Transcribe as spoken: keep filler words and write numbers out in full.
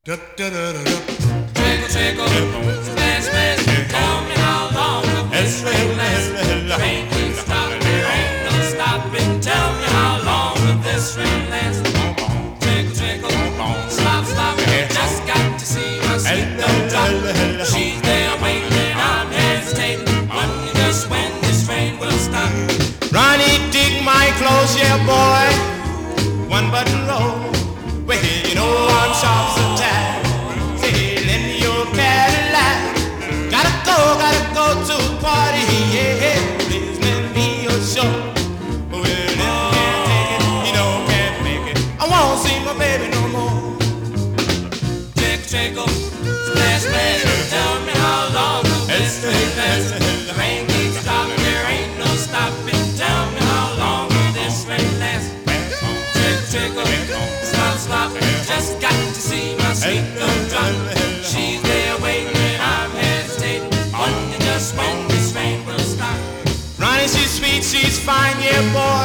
Trickle, trickle, splash, splash. Tell me how long will this rain last? The rain keeps dropping, there ain't no stopping. Tell me how long will this rain last? Trickle, trickle, slop, slop. Just got to see my sweet little drop. She's there waiting, I'm hesitating. Wonder just when this rain will stop. Ronnie, dig my clothes, yeah, boy. One button roll. Well, you know I'm sharp as a tack. Say, lend me your Cadillac. Gotta go, gotta go to a party, yeah. Please lend me your show. Well, if you can't take it, you know can't make it. I won't see my baby no more. Trickle, trickle, splash, splash. Tell me how long will this rain last? The rain keeps dropping, there ain't no stopping. Tell me how long will this rain last? Trickle, trickle, slop, slop. Just got to see my sweet little drop. She's there waiting and I'm hesitating. Wonder just when this rain will stop. Ronnie, she's sweet, she's fine, yeah, boy.